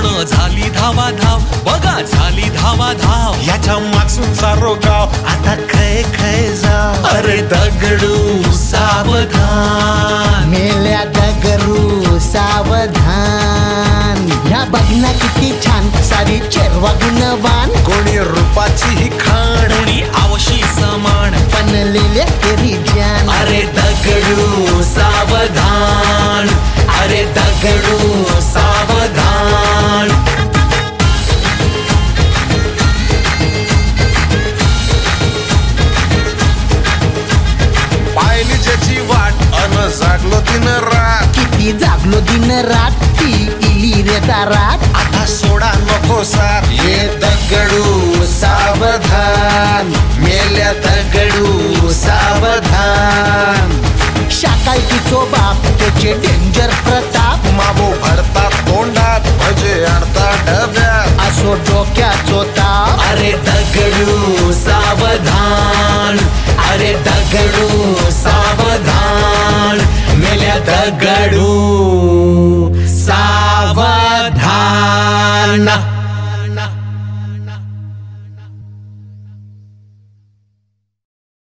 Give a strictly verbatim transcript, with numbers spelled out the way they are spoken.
पूर्ण झाली धावा धाव, बघा झाली धावा धाव. याच्या मागसून सारो गाव आता खय खय जाव. अरे दगडू सावधान, मेल्या दगडू सावधान. ह्या बघना किती छान सारी चेरवा गुणवान. कोणी रूपाची ही खाण, कोणी आवशी समान, बनलेले तेरी जान. अरे दगडू सावधान, अरे दगडू सावधान. पाहिली ज्याची वाट अन जागलो दिन रात. किती जागलो दिन रात ती इली रे दारात. आता सोडा नको साथ. ये दगडू सावधान, मेल्या दगडू सावधान. शाकायतीचो बाप त्याचे डेंजर प्रताप. मामो भरतात तोंडात भजे आणतात डब्यात. असो डोक्याचो ताप. अरे दगडू सावधान, अरे दगडू सावधान, मेल्या दगडू सावधान.